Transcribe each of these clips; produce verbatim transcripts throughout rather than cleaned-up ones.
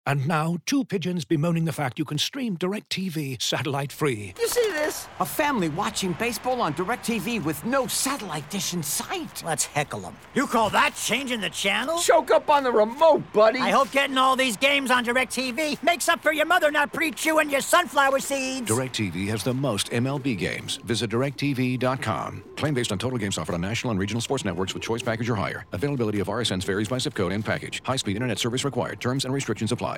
And now, two pigeons bemoaning the fact you can stream DirecTV satellite-free. You see this? A family watching baseball on DirecTV with no satellite dish in sight. Let's heckle them. You call that changing the channel? Choke up on the remote, buddy. I hope getting all these games on DirecTV makes up for your mother not pre-chewing your sunflower seeds. DirecTV has the most M L B games. Visit direct T V dot com. Claim based on total games offered on national and regional sports networks with choice package or higher. Availability of R S Ns varies by zip code and package. High-speed internet service required. Terms and restrictions apply.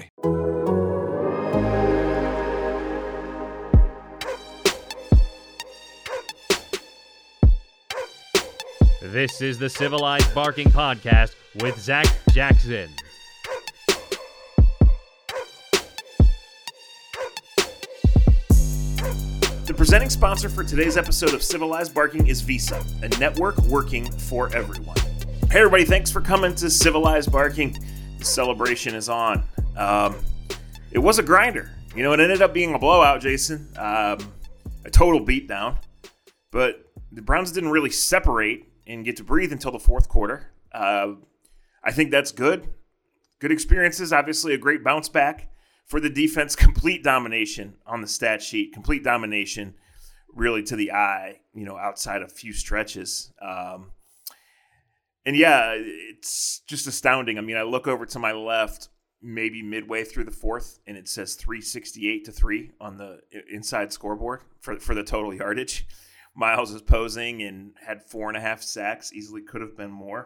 This is the Civilized Barking Podcast with Zach Jackson. The presenting sponsor for today's episode of Civilized Barking is Visa, a network working for everyone. Hey everybody, thanks for coming to Civilized Barking. The celebration is on. Um, it was a grinder. You know, it ended up being a blowout, Jason. Um, a total beatdown. But the Browns didn't really separate and get to breathe until the fourth quarter. Uh, I think that's good. Good experiences. Obviously, a great bounce back for the defense. Complete domination on the stat sheet. Complete domination, really to the eye, you know, outside a few stretches. Um, and yeah, it's just astounding. I mean, I look over to my left, maybe midway through the fourth, and it says three sixty-eight to three on the inside scoreboard for, for the total yardage. Miles is posing and had four and a half sacks. Easily could have been more.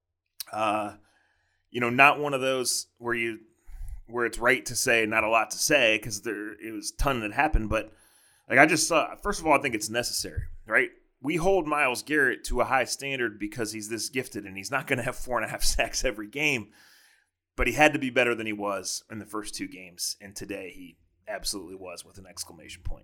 Uh, you know, not one of those where you where it's right to say not a lot to say because there it was a ton that happened. But like I just saw, first of all, I think it's necessary, right? We hold Myles Garrett to a high standard because he's this gifted, and he's not going to have four and a half sacks every game. But he had to be better than he was in the first two games, and today he absolutely was with an exclamation point.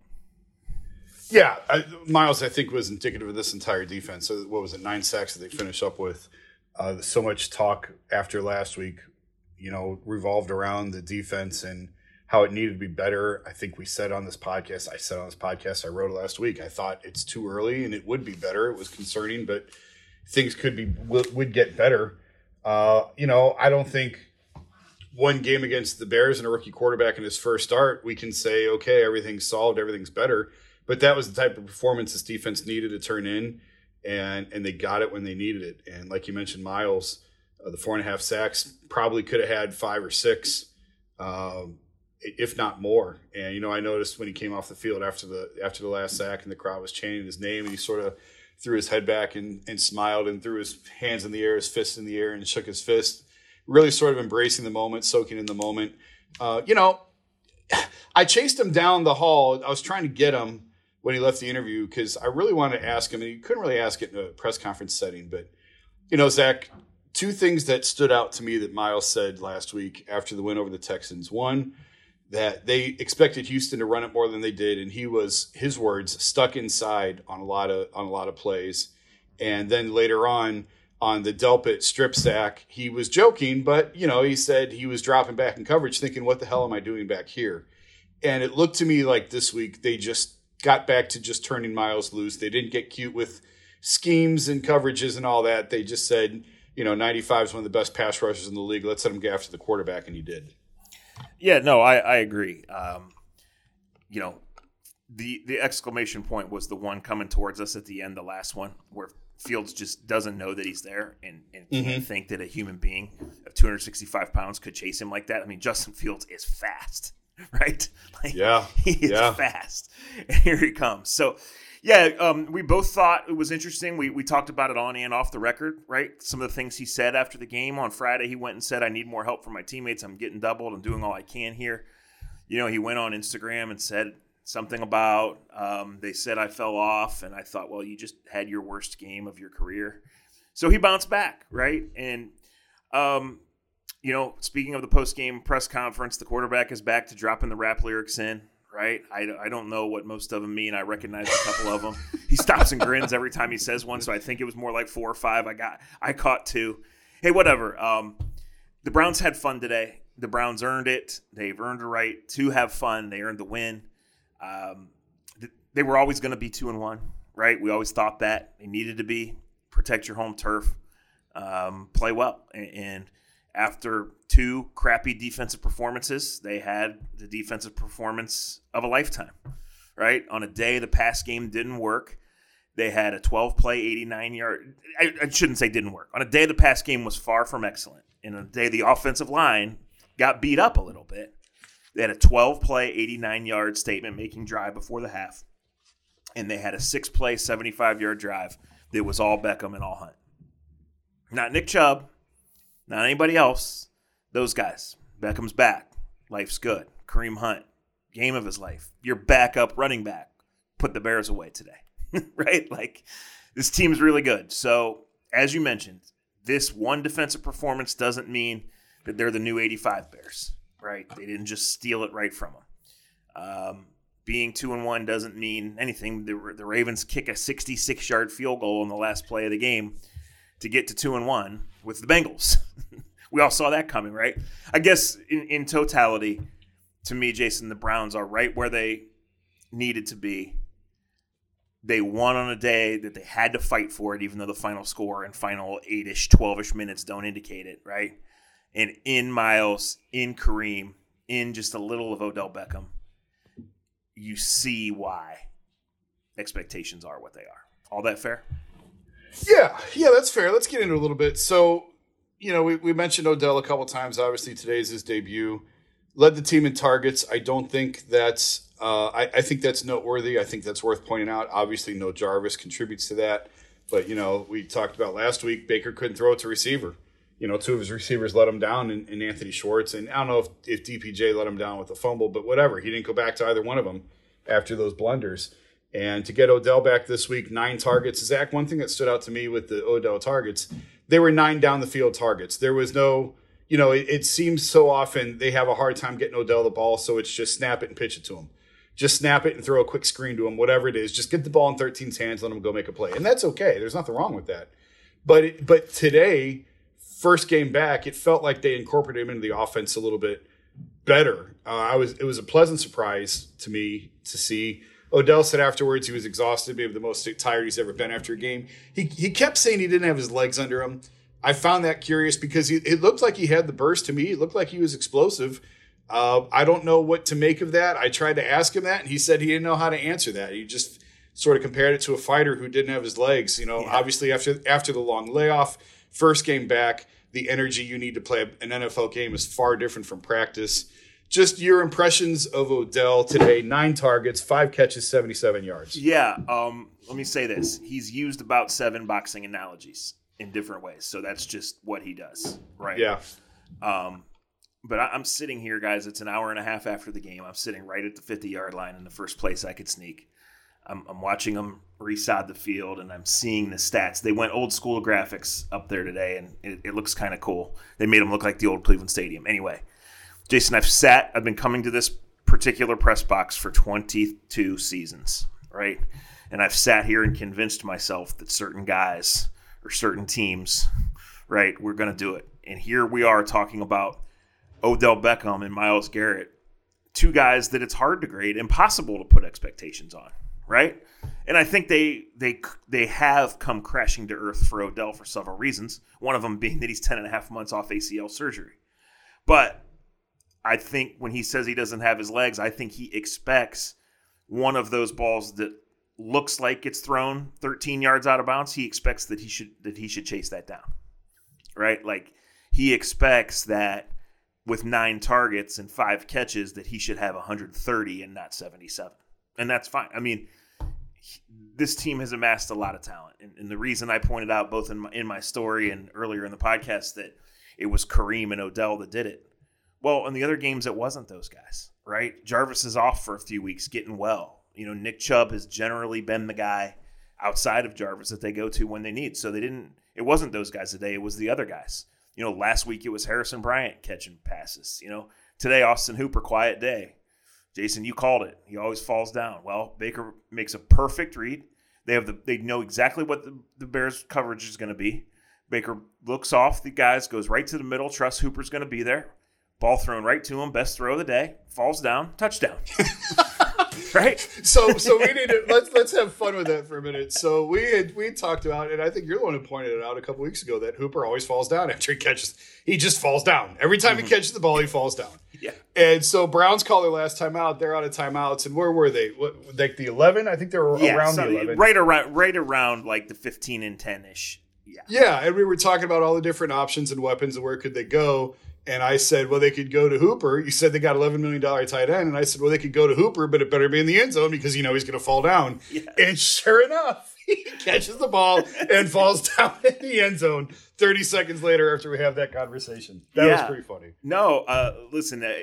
Yeah, I, Myles, I think, was indicative of this entire defense. So what was it, nine sacks that they finished up with? Uh, so much talk after last week, you know, revolved around the defense and how it needed to be better. I think we said on this podcast, I said on this podcast, I wrote it last week, I thought it's too early and it would be better. It was concerning, but things could be would get better. Uh, you know, I don't think one game against the Bears and a rookie quarterback in his first start, we can say, okay, everything's solved, everything's better. But that was the type of performance this defense needed to turn in, and and they got it when they needed it. And like you mentioned, Myles, uh, the four and a half sacks, probably could have had five or six, um, if not more. And, you know, I noticed when he came off the field after the after the last sack and the crowd was chanting his name, and he sort of threw his head back and, and smiled and threw his hands in the air, his fists in the air, and shook his fist, really sort of embracing the moment, soaking in the moment. Uh, you know, I chased him down the hall. I was trying to get him when he left the interview because I really wanted to ask him, and he couldn't really ask it in a press conference setting. But, you know, Zach, two things that stood out to me that Myles said last week after the win over the Texans. One, that they expected Houston to run it more than they did, and he was, his words, stuck inside on a lot of on a lot of plays. And then later on, on the Delpit strip sack, he was joking, but, you know, he said he was dropping back in coverage thinking, what the hell am I doing back here? And it looked to me like this week they just got back to just turning Myles loose. They didn't get cute with schemes and coverages and all that. They just said, you know, ninety-five is one of the best pass rushers in the league. Let's let him get after the quarterback, and he did. Yeah, no, I, I agree. Um, you know, the the exclamation point was the one coming towards us at the end, the last one, where Fields just doesn't know that he's there and, and can't mm-hmm. think that a human being of two hundred sixty-five pounds could chase him like that. I mean, Justin Fields is fast. Right? Like, yeah. He is yeah. fast. And here he comes. So, yeah, um, we both thought it was interesting. We we talked about it on and off the record, right? Some of the things he said after the game. On Friday, he went and said, I need more help from my teammates. I'm getting doubled. I'm doing all I can here. You know, he went on Instagram and said something about, um, they said I fell off. And I thought, well, you just had your worst game of your career. So he bounced back, right? And, um, you know, speaking of the post-game press conference, the quarterback is back to dropping the rap lyrics in, right? I, I don't know what most of them mean. I recognize a couple of them. He stops and grins every time he says one, so I think it was more like four or five. I got, I caught two. Hey, whatever. Um, the Browns had fun today. The Browns earned it. They've earned the right to have fun. They earned the win. Um, th- they were always going to be two and one, right? We always thought that. They needed to be. Protect your home turf. Um, play well. And, and After two crappy defensive performances, they had the defensive performance of a lifetime, right? On a day the pass game didn't work, they had a twelve-play, eighty-nine-yard – I, I shouldn't say didn't work. On a day the pass game was far from excellent, and on a day the offensive line got beat up a little bit, they had a twelve-play, eighty-nine-yard statement-making drive before the half, and they had a six-play, seventy-five-yard drive that was all Beckham and all Hunt. Not Nick Chubb. Not anybody else. Those guys. Beckham's back. Life's good. Kareem Hunt. Game of his life. Your backup running back. Put the Bears away today. Right? Like, this team's really good. So, as you mentioned, this one defensive performance doesn't mean that they're the new eighty-five Bears. Right? They didn't just steal it right from them. Um, being two and one doesn't mean anything. The, the Ravens kick a sixty-six-yard field goal in the last play of the game to get to two and one with the Bengals. We all saw that coming, right? I guess in, in totality, to me, Jason, the Browns are right where they needed to be. They won on a day that they had to fight for it, even though the final score and final eight-ish, twelve-ish minutes don't indicate it, right? And in Miles, in Kareem, in just a little of Odell Beckham, you see why expectations are what they are. All that fair? Yeah, yeah, that's fair. Let's get into it a little bit. So, you know, we, we mentioned Odell a couple times. Obviously, today's his debut. Led the team in targets. I don't think that's uh, – I, I think that's noteworthy. I think that's worth pointing out. Obviously, no Jarvis contributes to that. But, you know, we talked about last week, Baker couldn't throw it to receiver. You know, two of his receivers let him down in, in Anthony Schwartz. And I don't know if, if D P J let him down with a fumble, but whatever. He didn't go back to either one of them after those blunders. And to get Odell back this week, nine targets. Zach, one thing that stood out to me with the Odell targets, they were nine down the field targets. There was no, you know, it, it seems so often they have a hard time getting Odell the ball, so it's just snap it and pitch it to him. Just snap it and throw a quick screen to him, whatever it is. Just get the ball in thirteen's hands, let him go make a play. And that's okay. There's nothing wrong with that. But it, but today, first game back, it felt like they incorporated him into the offense a little bit better. Uh, I was it was a pleasant surprise to me to see. Odell said afterwards he was exhausted, maybe the most tired he's ever been after a game. He he kept saying he didn't have his legs under him. I found that curious because he, it looked like he had the burst to me. It looked like he was explosive. Uh, I don't know what to make of that. I tried to ask him that, and he said he didn't know how to answer that. He just sort of compared it to a fighter who didn't have his legs. You know, yeah. Obviously after after the long layoff, first game back, the energy you need to play an N F L game is far different from practice. Just your impressions of Odell today, nine targets, five catches, seventy-seven yards. Yeah, um, let me say this. He's used about seven boxing analogies in different ways, so that's just what he does, right? Yeah. Um, but I, I'm sitting here, guys. It's an hour and a half after the game. I'm sitting right at the fifty-yard line in the first place I could sneak. I'm, I'm watching them resod the field, and I'm seeing the stats. They went old school graphics up there today, and it, it looks kind of cool. They made them look like the old Cleveland Stadium. Anyway. Jason, I've sat, I've been coming to this particular press box for twenty-two seasons, right? And I've sat here and convinced myself that certain guys or certain teams, right, we're going to do it. And here we are talking about Odell Beckham and Myles Garrett, two guys that it's hard to grade, impossible to put expectations on, right? And I think they they they have come crashing to earth for Odell for several reasons, one of them being that he's ten and a half months off A C L surgery. But I think when he says he doesn't have his legs, I think he expects one of those balls that looks like it's thrown thirteen yards out of bounds. He expects that he should that he should chase that down, right? Like he expects that with nine targets and five catches that he should have one hundred thirty and not seventy-seven, and that's fine. I mean, he, this team has amassed a lot of talent, and, and the reason I pointed out both in my, in my story and earlier in the podcast that it was Kareem and Odell that did it. Well, in the other games, it wasn't those guys, right? Jarvis is off for a few weeks, getting well. You know, Nick Chubb has generally been the guy outside of Jarvis that they go to when they need. So they didn't. It wasn't those guys today. It was the other guys. You know, last week it was Harrison Bryant catching passes. You know, today Austin Hooper, quiet day. Jason, you called it. He always falls down. Well, Baker makes a perfect read. They have the. They know exactly what the, the Bears' coverage is going to be. Baker looks off the guys, goes right to the middle. Trusts Hooper's going to be there. Ball thrown right to him. Best throw of the day. Falls down. Touchdown. right? So, so we need to let's let's have fun with that for a minute. So we had we talked about, and I think you're the one who pointed it out a couple weeks ago, that Hooper always falls down after he catches. He just falls down every time mm-hmm. he catches the ball. He falls down. Yeah. And so Browns call their last timeout. They're out of timeouts, and where were they? What, like the eleven? I think they were yeah, around so the eleven, right around right around like the fifteen and ten ish. Yeah. Yeah, and we were talking about all the different options and weapons and where could they go. And I said, well, they could go to Hooper. You said they got eleven million dollars tight end. And I said, well, they could go to Hooper, but it better be in the end zone because you know he's going to fall down. Yeah. And sure enough, he catches the ball and falls down in the end zone thirty seconds later after we have that conversation. That yeah. was pretty funny. No, uh, listen, uh,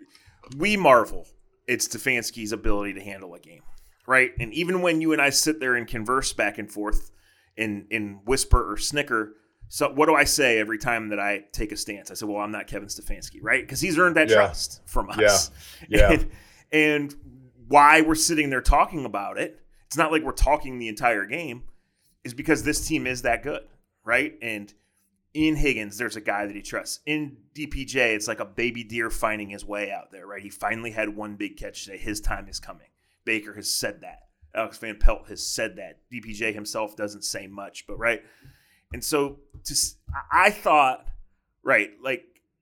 we marvel at Stefanski's ability to handle a game, right? And even when you and I sit there and converse back and forth and, and whisper or snicker, so what do I say every time that I take a stance? I say, well, I'm not Kevin Stefanski, right? Because he's earned that yeah. trust from us. Yeah. yeah. And, and why we're sitting there talking about it, it's not like we're talking the entire game, is because this team is that good, right? And in Higgins, there's a guy that he trusts. In D P J, it's like a baby deer finding his way out there, right? He finally had one big catch today. His time is coming. Baker has said that. Alex Van Pelt has said that. D P J himself doesn't say much, but right? And so just, I thought, right, like,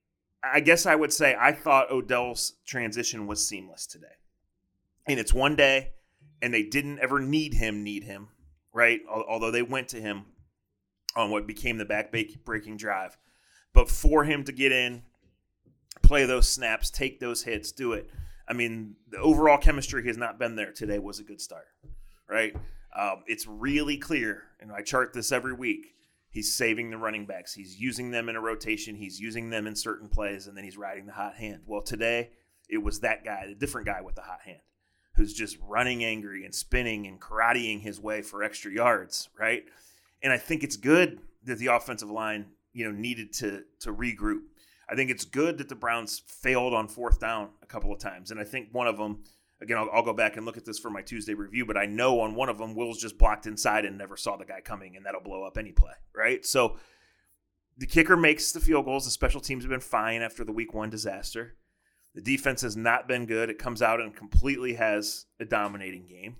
I guess I would say I thought Odell's transition was seamless today. And it's one day, and they didn't ever need him, need him, right? Although they went to him on what became the back-breaking drive. But for him to get in, play those snaps, take those hits, do it. I mean, the overall chemistry has not been there. Today was a good start, right? Um, it's really clear, and I chart this every week. He's saving the running backs. He's using them in a rotation. He's using them in certain plays, and then he's riding the hot hand. Well, today it was that guy, the different guy with the hot hand, who's just running angry and spinning and karateing his way for extra yards, right? And I think it's good that the offensive line, you know, needed to to regroup. I think it's good that the Browns failed on fourth down a couple of times, and I think one of them. Again, I'll, I'll go back and look at this for my Tuesday review, but I know on one of them, Will's just blocked inside and never saw the guy coming, and that'll blow up any play, right? So the kicker makes the field goals. The special teams have been fine after the week one disaster. The defense has not been good. It comes out and completely has a dominating game.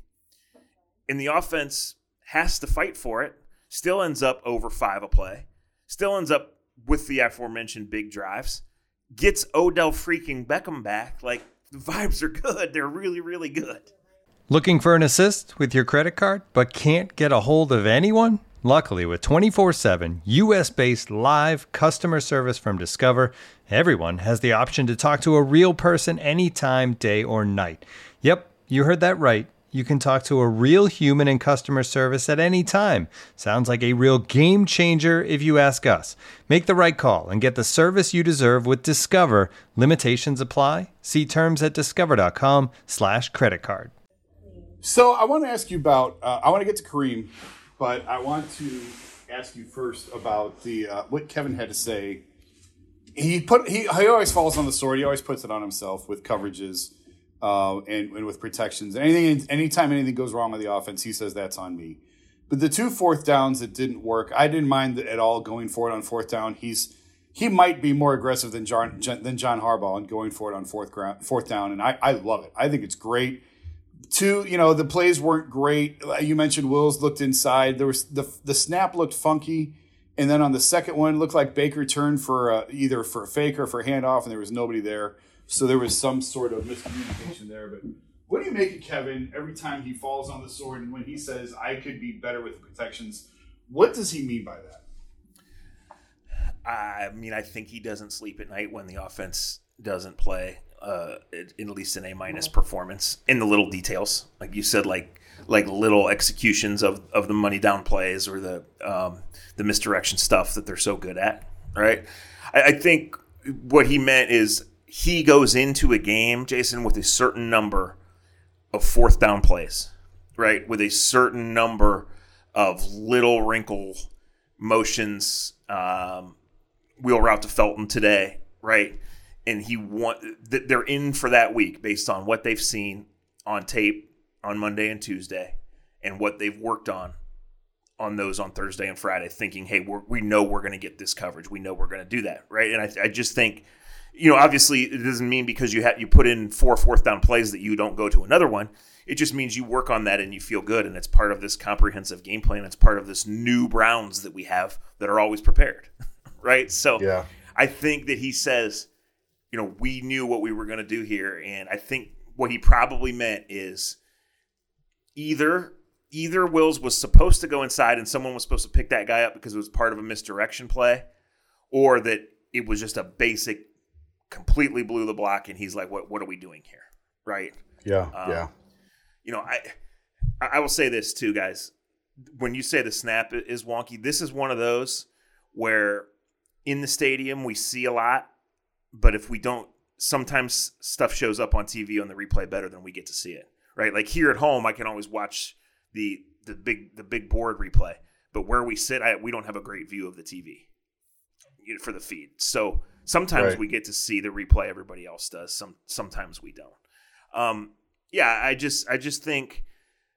And the offense has to fight for it. Still ends up over five a play. Still ends up with the aforementioned big drives. Gets Odell freaking Beckham back. Like, the vibes are good. They're really, really good. Looking for an assist with your credit card, but can't get a hold of anyone? Luckily, with twenty-four seven U S-based live customer service from Discover, everyone has the option to talk to a real person anytime, day or night. Yep, you heard that right. You can talk to a real human in customer service at any time. Sounds like a real game changer if you ask us. Make the right call and get the service you deserve with Discover. Limitations apply. See terms at discover.com slash credit card. So I want to ask you about, uh, I want to get to Kareem, but I want to ask you first about the uh, what Kevin had to say. He put he, he always falls on the sword. He always puts it on himself with coverages. Uh, and, and with protections. Anything, anytime anything goes wrong with the offense, he says that's on me. But the two fourth downs that didn't work, I didn't mind at all going for it on fourth down. He's he might be more aggressive than John than John Harbaugh and going for it on fourth ground, fourth down, and I, I love it. I think it's great. Two, you know, the plays weren't great. You mentioned Wills looked inside. There was the the snap looked funky, and then on the second one, it looked like Baker turned for uh, either for a fake or for a handoff, and there was nobody there. So there was some sort of miscommunication there. But what do you make of Kevin every time he falls on the sword and when he says, I could be better with protections? What does he mean by that? I mean, I think he doesn't sleep at night when the offense doesn't play, uh, at least an A-minus performance in the little details. Like you said, like like little executions of, of the money down plays or the um, the misdirection stuff that they're so good at, right? I, I think what he meant is he goes into a game, Jason, with a certain number of fourth down plays, right? With a certain number of little wrinkle motions, um, wheel route to Felton today, right? And he want they're in for that week based on what they've seen on tape on Monday and Tuesday and what they've worked on on those on Thursday and Friday, thinking, hey, we're, we know we're going to get this coverage. We know we're going to do that, right? And I, I just think you know, obviously it doesn't mean because you ha- you put in four fourth down plays that you don't go to another one. It just means you work on that and you feel good, and it's part of this comprehensive game plan. It's part of this new Browns that we have that are always prepared, right? So yeah. I think that he says, you know, we knew what we were going to do here, and I think what he probably meant is either either Wills was supposed to go inside and someone was supposed to pick that guy up because it was part of a misdirection play, or that it was just a basic, completely blew the block, and he's like, what what are we doing here, right? Yeah, um, yeah. You know, I I will say this too, guys. When you say the snap is wonky, this is one of those where in the stadium we see a lot, but if we don't, sometimes stuff shows up on T V on the replay better than we get to see it, right? Like here at home, I can always watch the the big the big board replay, but where we sit, I, we don't have a great view of the T V for the feed. So sometimes right. we get to see the replay everybody else does. Some sometimes we don't. Um, Yeah, I just I just think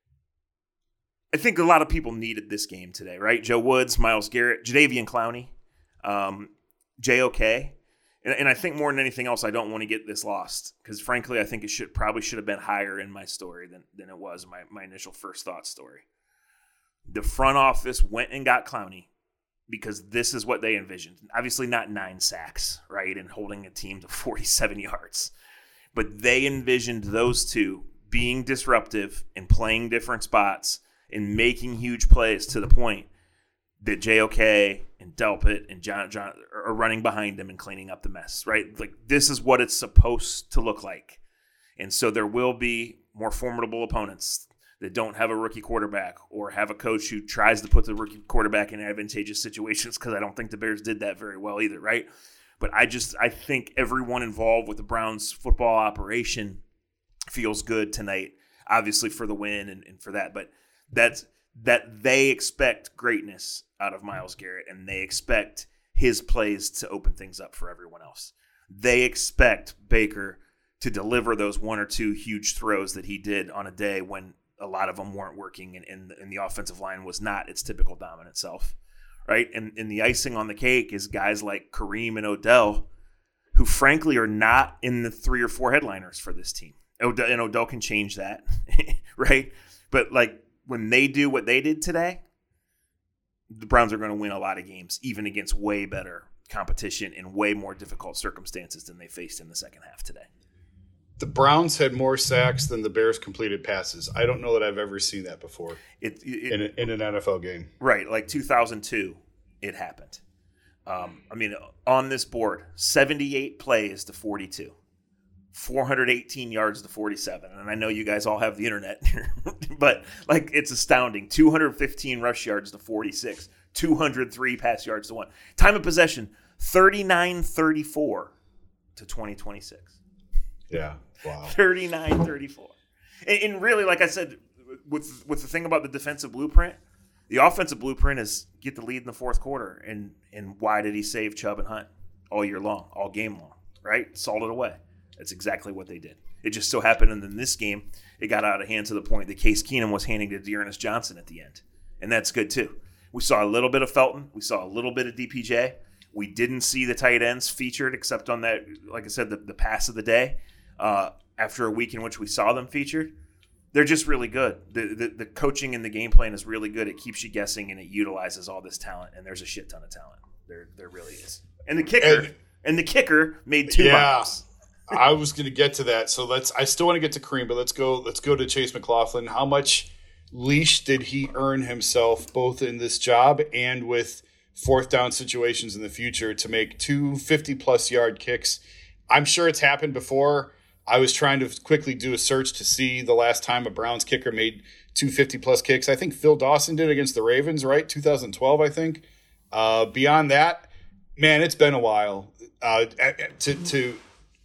I think a lot of people needed this game today, right? Joe Woods, Myles Garrett, Jadeveon Clowney, um, J O K. And, and I think more than anything else, I don't want to get this lost because, frankly, I think it should probably should have been higher in my story than, than it was, my, my initial first thought story. The front office went and got Clowney because this is what they envisioned. Obviously not nine sacks, right, and holding a team to forty-seven yards. But they envisioned those two being disruptive and playing different spots and making huge plays to the point that J O K and Delpit and John John are running behind him and cleaning up the mess, right? Like this is what it's supposed to look like. And so there will be more formidable opponents that don't have a rookie quarterback or have a coach who tries to put the rookie quarterback in advantageous situations, because I don't think the Bears did that very well either, right? But I just I think everyone involved with the Browns football operation feels good tonight, obviously for the win and, and for that. But that's that they expect greatness out of Myles Garrett, and they expect his plays to open things up for everyone else. They expect Baker to deliver those one or two huge throws that he did on a day when a lot of them weren't working and, and, and the offensive line was not its typical dominant self. Right, and, and the icing on the cake is guys like Kareem and Odell, who frankly are not in the three or four headliners for this team. Odell, and Odell can change that, right? But like when they do what they did today, the Browns are going to win a lot of games, even against way better competition and way more difficult circumstances than they faced in the second half today. The Browns had more sacks than the Bears completed passes. I don't know that I've ever seen that before it, it, in, a, in an N F L game. Right, like two thousand two, it happened. Um, I mean, on this board, seventy-eight plays to forty-two, four hundred eighteen yards to forty-seven. And I know you guys all have the internet, but like it's astounding. two hundred fifteen rush yards to forty-six, two hundred three pass yards to one. Time of possession, thirty-nine thirty-four to twenty twenty-six. Yeah. Wow. thirty-nine thirty-four. And, and really, like I said, with with the thing about the defensive blueprint, the offensive blueprint is get the lead in the fourth quarter. And and why did he save Chubb and Hunt all year long, all game long, right? Salt it away. That's exactly what they did. It just so happened in this game, it got out of hand to the point that Case Keenum was handing to Dearness Johnson at the end. And that's good too. We saw a little bit of Felton. We saw a little bit of D P J. We didn't see the tight ends featured except on that, like I said, the, the pass of the day. Uh, after a week in which we saw them featured, they're just really good. The, the the coaching and the game plan is really good. It keeps you guessing and it utilizes all this talent. And there's a shit ton of talent. There there really is. And the kicker and, and the kicker made two yeah, bombs. I was going to get to that. So let's. I still want to get to Kareem, but let's go. Let's go to Chase McLaughlin. How much leash did he earn himself, both in this job and with fourth down situations in the future, to make two fifty plus yard kicks? I'm sure it's happened before. I was trying to quickly do a search to see the last time a Browns kicker made two fifty plus kicks. I think Phil Dawson did against the Ravens, right? two thousand twelve, I think. Uh, beyond that, man, it's been a while. Uh, to, to,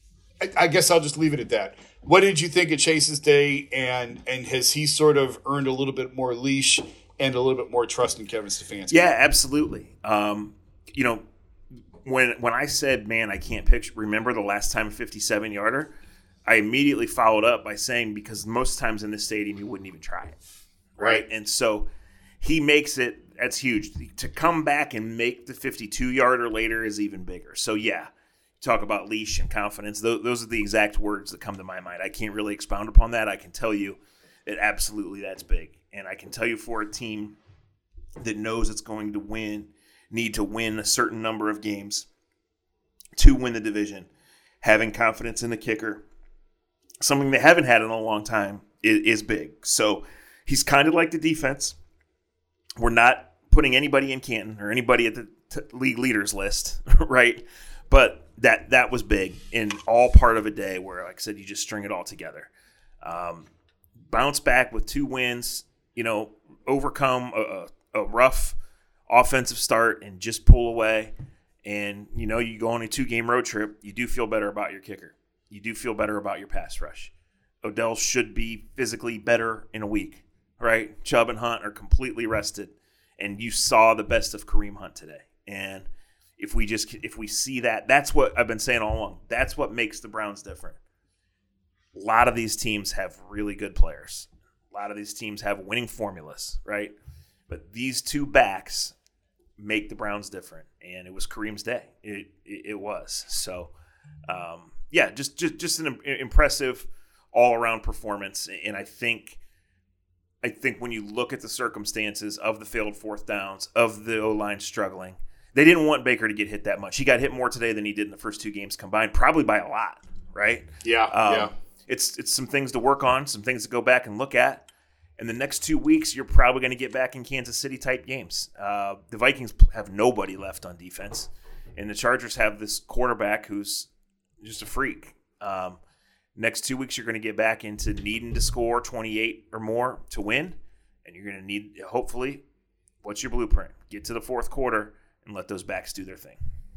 I guess I'll just leave it at that. What did you think of Chase's day, and and has he sort of earned a little bit more leash and a little bit more trust in Kevin Stefanski? Yeah, absolutely. Um, you know, when when I said, man, I can't picture, remember the last time a fifty-seven yarder, I immediately followed up by saying, because most times in this stadium, you wouldn't even try it. Right. And so he makes it, that's huge. To come back and make the fifty-two yarder later is even bigger. So, yeah, talk about leash and confidence. Those, those are the exact words that come to my mind. I can't really expound upon that. I can tell you that absolutely that's big. And I can tell you for a team that knows it's going to win, need to win a certain number of games to win the division, having confidence in the kicker, something they haven't had in a long time, is, is big. So he's kind of like the defense. We're not putting anybody in Canton or anybody at the t- league leaders list, right? But that that was big in all part of a day where, like I said, you just string it all together. Um, bounce back with two wins, you know, overcome a, a rough offensive start and just pull away. And, you know, you go on a two-game road trip, you do feel better about your kicker. You do feel better about your pass rush. Odell should be physically better in a week, right? Chubb and Hunt are completely rested. And you saw the best of Kareem Hunt today. And if we just if we see that, that's what I've been saying all along. That's what makes the Browns different. A lot of these teams have really good players. A lot of these teams have winning formulas, right? But these two backs make the Browns different. And it was Kareem's day. It it, it was. So, um, yeah, just, just, just an impressive all-around performance. And I think – I think when you look at the circumstances of the failed fourth downs, of the O-line struggling, they didn't want Baker to get hit that much. He got hit more today than he did in the first two games combined, probably by a lot, right? Yeah, um, yeah. It's it's some things to work on, some things to go back and look at. And the next two weeks, you're probably going to get back in Kansas City-type games. Uh, the Vikings have nobody left on defense, and the Chargers have this quarterback who's just a freak. Um Next two weeks, you're going to get back into needing to score twenty-eight or more to win, and you're going to need, hopefully, what's your blueprint? Get to the fourth quarter and let those backs do their thing.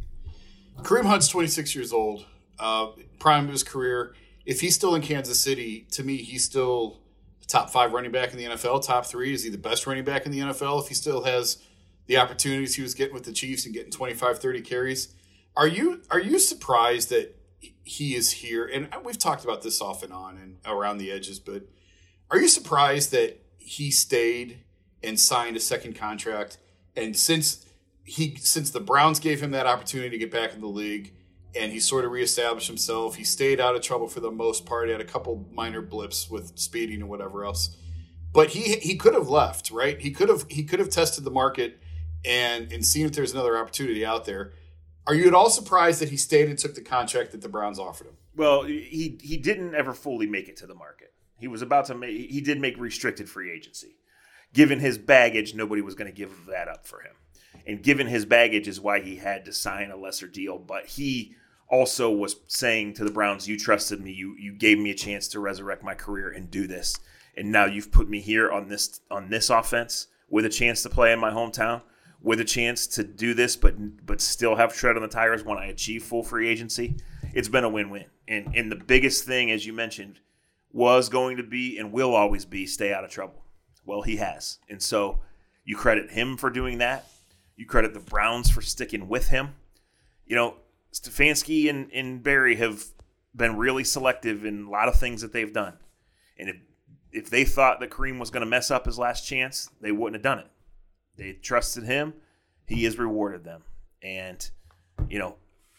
Kareem Hunt's twenty-six years old, uh, prime of his career. If he's still in Kansas City, to me, he's still a top five running back in the N F L, top three. Is he the best running back in the N F L if he still has the opportunities he was getting with the Chiefs and getting twenty-five, thirty carries? Are you are you surprised that he is here? And we've talked about this off and on and around the edges, but are you surprised that he stayed and signed a second contract? And since he, since the Browns gave him that opportunity to get back in the league and he sort of reestablished himself, he stayed out of trouble for the most part. He had a couple minor blips with speeding and whatever else, but he, he could have left, right? He could have, he could have tested the market and, and seen if there's another opportunity out there. Are you at all surprised that he stayed and took the contract that the Browns offered him? Well, he he didn't ever fully make it to the market. He was about to make – he did make restricted free agency. Given his baggage, nobody was going to give that up for him. And given his baggage is why he had to sign a lesser deal. But he also was saying to the Browns, you trusted me. You you gave me a chance to resurrect my career and do this. And now you've put me here on this on this offense with a chance to play in my hometown, with a chance to do this, but but still have tread on the tires when I achieve full free agency. It's been a win-win. And and the biggest thing, as you mentioned, was going to be and will always be stay out of trouble. Well, he has. And so you credit him for doing that. You credit the Browns for sticking with him. You know, Stefanski and, and Barry have been really selective in a lot of things that they've done. And if if they thought that Kareem was going to mess up his last chance, they wouldn't have done it. They trusted him. He has rewarded them. And, you know,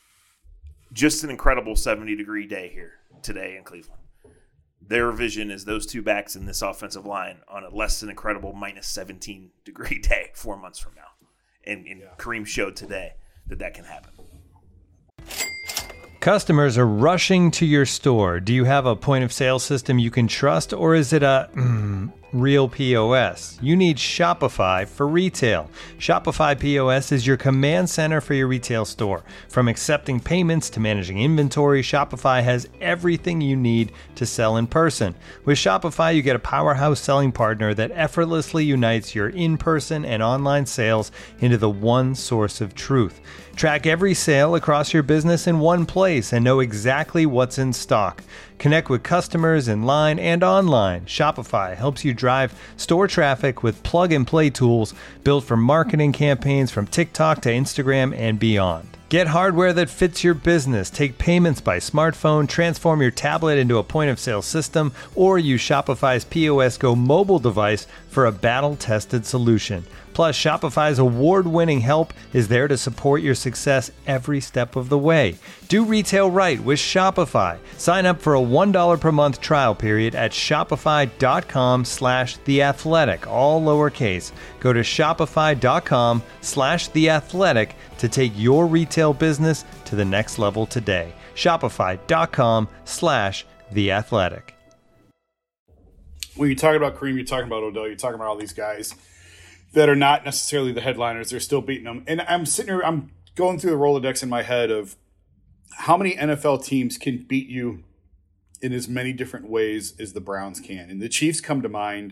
just an incredible seventy-degree day here today in Cleveland. Their vision is those two backs in this offensive line on a less than incredible minus seventeen-degree day four months from now. And, and yeah. Kareem showed today that that can happen. Customers are rushing to your store. Do you have a point-of-sale system you can trust, or is it a mm, real P O S? You need Shopify for retail. Shopify P O S is your command center for your retail store. From accepting payments to managing inventory, Shopify has everything you need to sell in person. With Shopify, you get a powerhouse selling partner that effortlessly unites your in-person and online sales into the one source of truth. Track every sale across your business in one place and know exactly what's in stock. Connect with customers in line and online. Shopify helps you drive store traffic with plug-and-play tools built for marketing campaigns from TikTok to Instagram and beyond. Get hardware that fits your business. Take payments by smartphone, transform your tablet into a point-of-sale system, or use Shopify's P O S Go mobile device for a battle-tested solution. Plus, Shopify's award-winning help is there to support your success every step of the way. Do retail right with Shopify. Sign up for a one dollar per month trial period at shopify.com slash The Athletic, all lowercase. Go to shopify.com slash The Athletic to take your retail business to the next level today. Shopify.com slash The Athletic. When you're talking about Kareem, you're talking about Odell, you're talking about all these guys that are not necessarily the headliners. They're still beating them. And I'm sitting here, I'm going through the Rolodex in my head of how many N F L teams can beat you in as many different ways as the Browns can. And the Chiefs come to mind,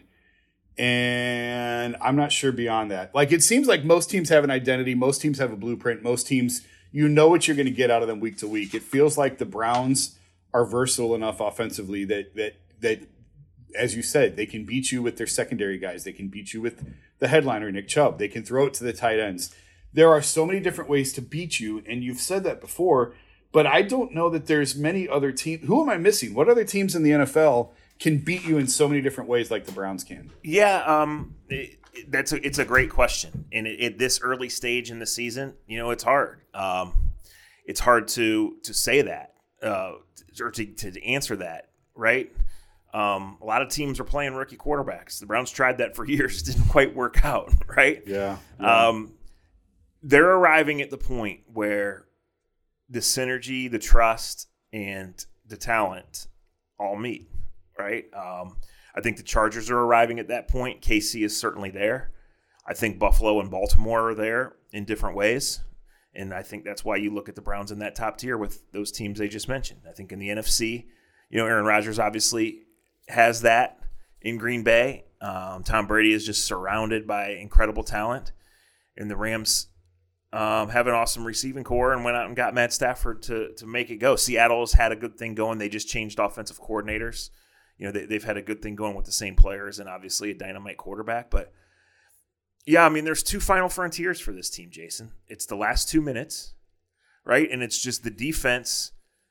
and I'm not sure beyond that. Like, it seems like most teams have an identity. Most teams have a blueprint. Most teams, you know what you're going to get out of them week to week. It feels like the Browns are versatile enough offensively that that that as you said, they can beat you with their secondary guys. They can beat you with the headliner, Nick Chubb. They can throw it to the tight ends. There are so many different ways to beat you, and you've said that before, but I don't know that there's many other teams. Who am I missing? What other teams in the N F L can beat you in so many different ways like the Browns can? Yeah, um, it, it, that's a, it's a great question. And at it, this early stage in the season, you know, it's hard. Um, it's hard to to say that uh, or to, to answer that, right? Um, a lot of teams are playing rookie quarterbacks. The Browns tried that for years. It didn't quite work out, right? Yeah. yeah. Um, they're arriving at the point where the synergy, the trust, and the talent all meet, right? Um, I think the Chargers are arriving at that point. K C is certainly there. I think Buffalo and Baltimore are there in different ways. And I think that's why you look at the Browns in that top tier with those teams they just mentioned. I think in the N F C, you know, Aaron Rodgers obviously has that in Green Bay. Um, Tom Brady is just surrounded by incredible talent. And the Rams um, have an awesome receiving core and went out and got Matt Stafford to to make it go. Seattle has had a good thing going. They just changed offensive coordinators. You know, they, they've had a good thing going with the same players and obviously a dynamite quarterback. But, yeah, I mean, there's two final frontiers for this team, Jason. It's the last two minutes, right? And it's just the defense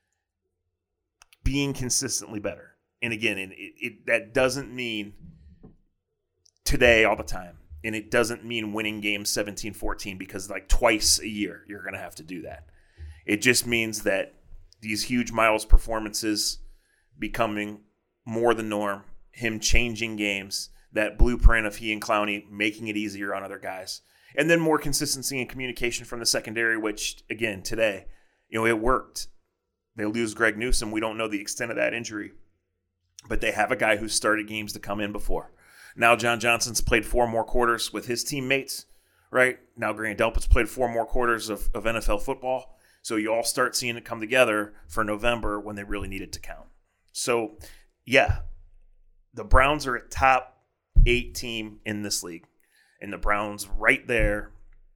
being consistently better. And again, it, it, that doesn't mean today all the time. And it doesn't mean winning games seventeen fourteen because like twice a year you're going to have to do that. It just means that these huge Miles performances becoming more the norm, him changing games, that blueprint of he and Clowney making it easier on other guys. And then more consistency and communication from the secondary, which, again, today, you know, it worked. They lose Greg Newsome. We don't know the extent of that injury. But they have a guy who's started games to come in before. Now John Johnson's played four more quarters with his teammates, right? Now Grant Delpit's played four more quarters of, of N F L football. So you all start seeing it come together for November when they really need it to count. So, yeah, the Browns are a top eight team in this league. And the Browns right there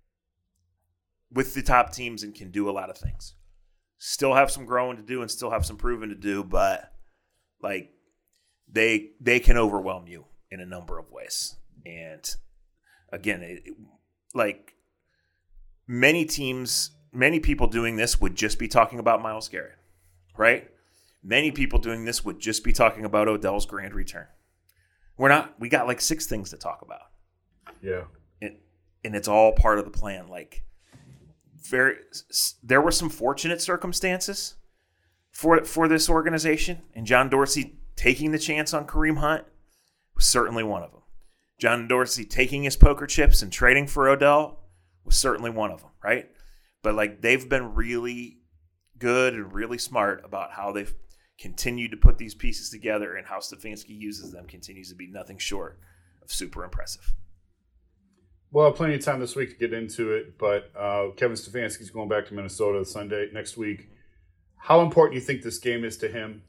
with the top teams and can do a lot of things. Still have some growing to do and still have some proving to do, but, like, They they can overwhelm you in a number of ways. And again, it, it, like many teams, many people doing this would just be talking about Myles Garrett, right? Many people doing this would just be talking about Odell's grand return. We're not. We got like six things to talk about. Yeah. And, and it's all part of the plan. Like, very, there were some fortunate circumstances for for this organization, and John Dorsey taking the chance on Kareem Hunt was certainly one of them. John Dorsey taking his poker chips and trading for Odell was certainly one of them, right? But, like, they've been really good and really smart about how they've continued to put these pieces together, and how Stefanski uses them continues to be nothing short of super impressive. Well, plenty of time this week to get into it, but uh, Kevin Stefanski's going back to Minnesota Sunday next week. How important do you think this game is to him?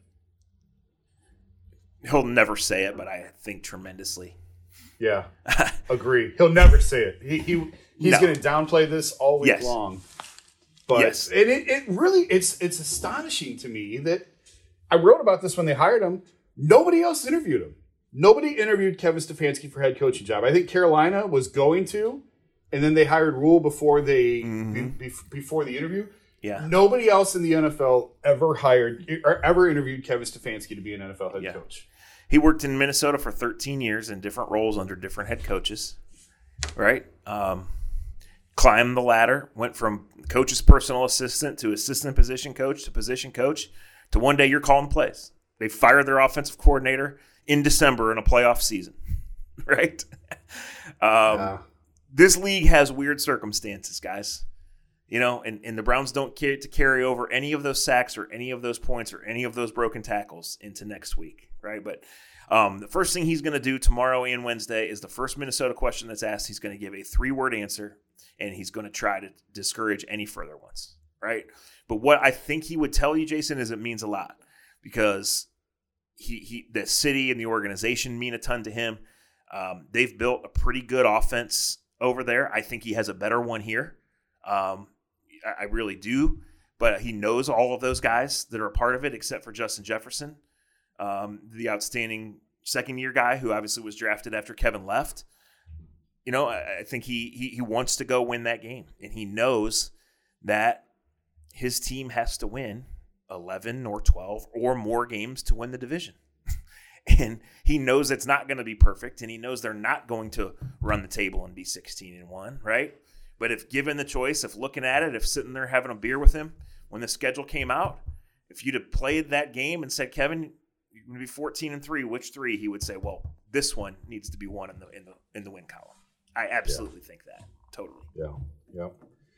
He'll never say it, but I think tremendously. Yeah, agree. He'll never say it. He, he He's No. going to downplay this all week Yes. long. But Yes. it, it, it really, it's it's astonishing to me that I wrote about this when they hired him. Nobody else interviewed him. Nobody interviewed Kevin Stefanski for head coaching job. I think Carolina was going to, and then they hired Rule before they Mm-hmm. be, before the interview. Yeah. Nobody else in the N F L ever hired or ever interviewed Kevin Stefanski to be an N F L head Yeah. coach. He worked in Minnesota for thirteen years in different roles under different head coaches. right? Um, climbed the ladder, went from coach's personal assistant to assistant position coach to position coach to one day you're calling plays. They fired their offensive coordinator in December in a playoff season, right? Um, yeah. This league has weird circumstances, guys. You know, and, and the Browns don't get to carry over any of those sacks or any of those points or any of those broken tackles into next week, right? But um, the first thing he's going to do tomorrow and Wednesday is the first Minnesota question that's asked. He's going to give a three-word answer, and he's going to try to discourage any further ones, right? But what I think he would tell you, Jason, is it means a lot because he he the city and the organization mean a ton to him. Um, they've built a pretty good offense over there. I think he has a better one here. Um, I really do, but he knows all of those guys that are a part of it, except for Justin Jefferson, um, the outstanding second-year guy who obviously was drafted after Kevin left. You know, I, I think he, he he wants to go win that game, and he knows that his team has to win eleven or twelve or more games to win the division. And he knows it's not going to be perfect, and he knows they're not going to run the table and be sixteen and one, right? But if given the choice, if looking at it, if sitting there having a beer with him when the schedule came out, if you'd have played that game and said, Kevin, you're going to be fourteen and three, which three? He would say, well, this one needs to be one in the in the in the win column. I absolutely yeah. think that. Totally. Yeah. Yeah.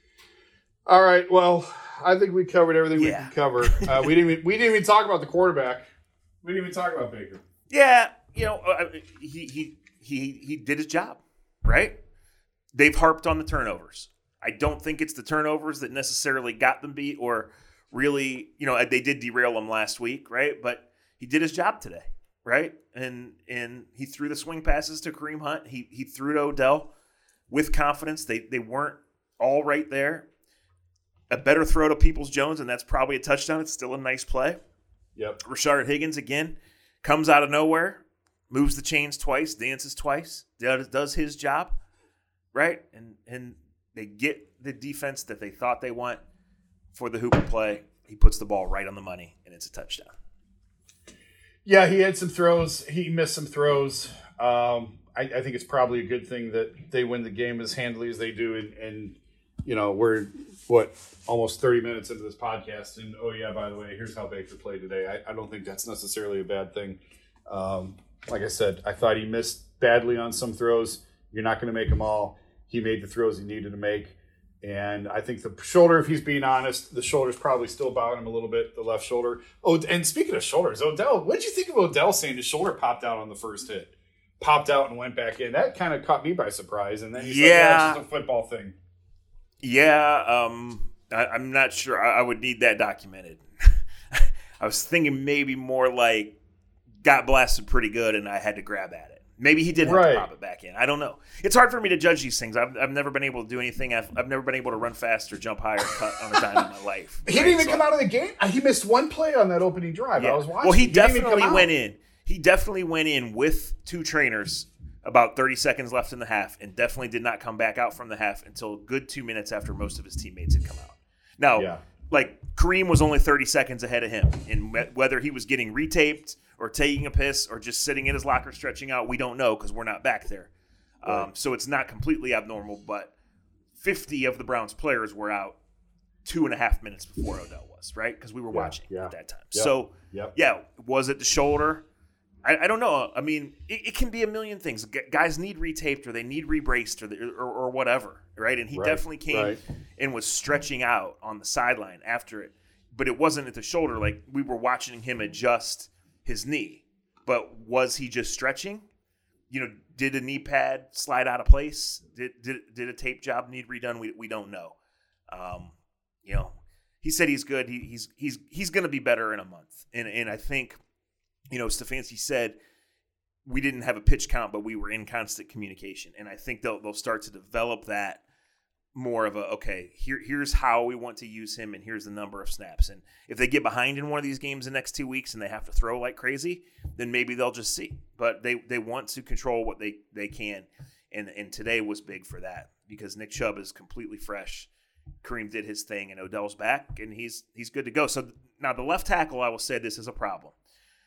All right. Well, I think we covered everything yeah. we could cover. Uh, we didn't even, we didn't even talk about the quarterback. We didn't even talk about Baker. Yeah, you know, uh, he he he he did his job, right? They've harped on the turnovers. I don't think it's the turnovers that necessarily got them beat or really, you know, they did derail him last week, right? But he did his job today, right? And and he threw the swing passes to Kareem Hunt. He he threw to Odell with confidence. They they weren't all right there. A better throw to Peoples-Jones, and that's probably a touchdown. It's still a nice play. Yep. Rashard Higgins, again, comes out of nowhere, moves the chains twice, dances twice, does, does his job. Right, and and they get the defense that they thought they want for the Hooper play. He puts the ball right on the money, and it's a touchdown. Yeah, he had some throws. He missed some throws. Um, I, I think it's probably a good thing that they win the game as handily as they do. And, and you know, we're, what, almost thirty minutes into this podcast. And, oh, yeah, by the way, here's how Baker played today. I, I don't think that's necessarily a bad thing. Um, like I said, I thought he missed badly on some throws. You're not going to make them all. He made the throws he needed to make. And I think the shoulder, if he's being honest, the shoulder's probably still bothering him a little bit, the left shoulder. Oh, and speaking of shoulders, Odell, what did you think of Odell saying his shoulder popped out on the first hit? Popped out and went back in. That kind of caught me by surprise. And then he's yeah. like, yeah, it's just a football thing. Yeah, um, I, I'm not sure. I, I would need that documented. I was thinking maybe more like got blasted pretty good and I had to grab at it. Maybe he did have right. to pop it back in. I don't know. It's hard for me to judge these things. I've, I've never been able to do anything. I've, I've never been able to run fast or jump high or cut on a dime in my life. He right? didn't even so, come out of the game. He missed one play on that opening drive. yeah. I was watching. Well, he, he definitely went in. He definitely went in with two trainers about thirty seconds left in the half and definitely did not come back out from the half until a good two minutes after most of his teammates had come out. Now, yeah. like Kareem was only thirty seconds ahead of him. And whether he was getting retaped or taking a piss or just sitting in his locker stretching out, we don't know because we're not back there. Right. Um, so it's not completely abnormal, but fifty of the Browns players were out two and a half minutes before Odell was, right? Because we were yeah, watching yeah. at that time. Yep, so, yep. yeah, was it the shoulder? I, I don't know. I mean, it, it can be a million things. G- guys need retaped or they need rebraced or, the, or, or whatever, right? And he right, definitely came right. and was stretching out on the sideline after it. But it wasn't at the shoulder. Like, we were watching him adjust his knee. But was he just stretching? You know, did a knee pad slide out of place? Did did, did a tape job need redone? We we don't know. Um, you know, he said he's good. He, he's he's he's going to be better in a month. And and I think, you know, Stefanski said we didn't have a pitch count, but we were in constant communication. And I think they'll they'll start to develop that more of a, okay, here here's how we want to use him and here's the number of snaps. And if they get behind in one of these games the next two weeks and they have to throw like crazy, then maybe they'll just see. But they, they want to control what they, they can. And and today was big for that because Nick Chubb is completely fresh. Kareem did his thing and Odell's back and he's he's good to go. So now the left tackle, I will say this is a problem.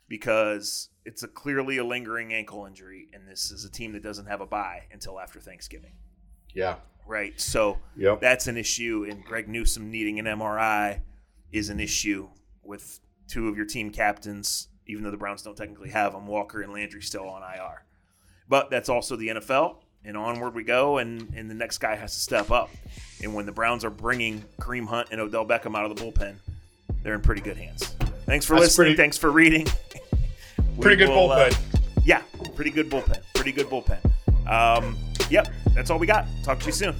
because it's a clearly a lingering ankle injury, and this is a team that doesn't have a bye until after Thanksgiving. Yeah. Right. So yep. that's an issue, and Greg Newsome needing an M R I is an issue with two of your team captains, even though the Browns don't technically have them, Walker and Landry still on I R. But that's also the N F L, and onward we go, and, and the next guy has to step up. And when the Browns are bringing Kareem Hunt and Odell Beckham out of the bullpen, they're in pretty good hands. Thanks for that's listening. Pretty, Thanks for reading. Pretty good will, bullpen. Uh, yeah, pretty good bullpen. Pretty good bullpen. Um, yep, that's all we got. Talk to you soon.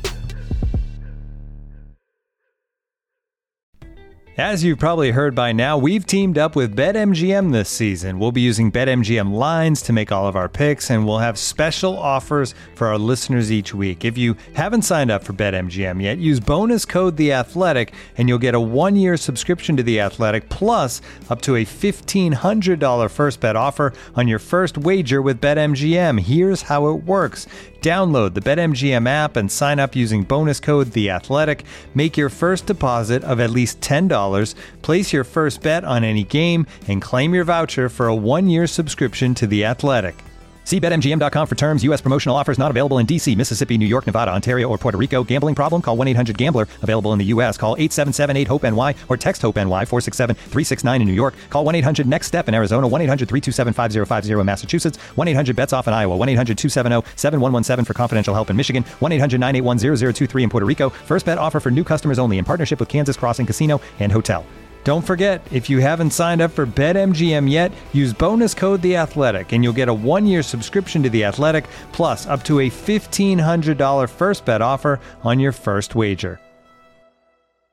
As you've probably heard by now, we've teamed up with BetMGM this season. We'll be using BetMGM lines to make all of our picks, and we'll have special offers for our listeners each week. If you haven't signed up for BetMGM yet, use bonus code The Athletic, and you'll get a one-year subscription to The Athletic, plus up to a fifteen hundred dollars first bet offer on your first wager with BetMGM. Here's how it works. Download the BetMGM app and sign up using bonus code The Athletic. Make your first deposit of at least ten dollars. Place your first bet on any game and claim your voucher for a one-year subscription to The Athletic. See Bet M G M dot com for terms. U S promotional offers not available in D C, Mississippi, New York, Nevada, Ontario, or Puerto Rico. Gambling problem? Call one eight hundred gambler. Available in the U S. Call eight seven seven eight hope N Y or text HOPE-N Y four six seven three six nine in New York. Call one eight hundred next step in Arizona. one eight hundred three two seven five zero five zero in Massachusetts. one eight hundred bets off in Iowa. one eight hundred two seven zero seven one one seven for confidential help in Michigan. one eight hundred nine eight one zero zero two three in Puerto Rico. First bet offer for new customers only in partnership with Kansas Crossing Casino and Hotel. Don't forget, if you haven't signed up for BetMGM yet, use bonus code The Athletic, and you'll get a one-year subscription to The Athletic, plus up to a fifteen hundred dollars first bet offer on your first wager.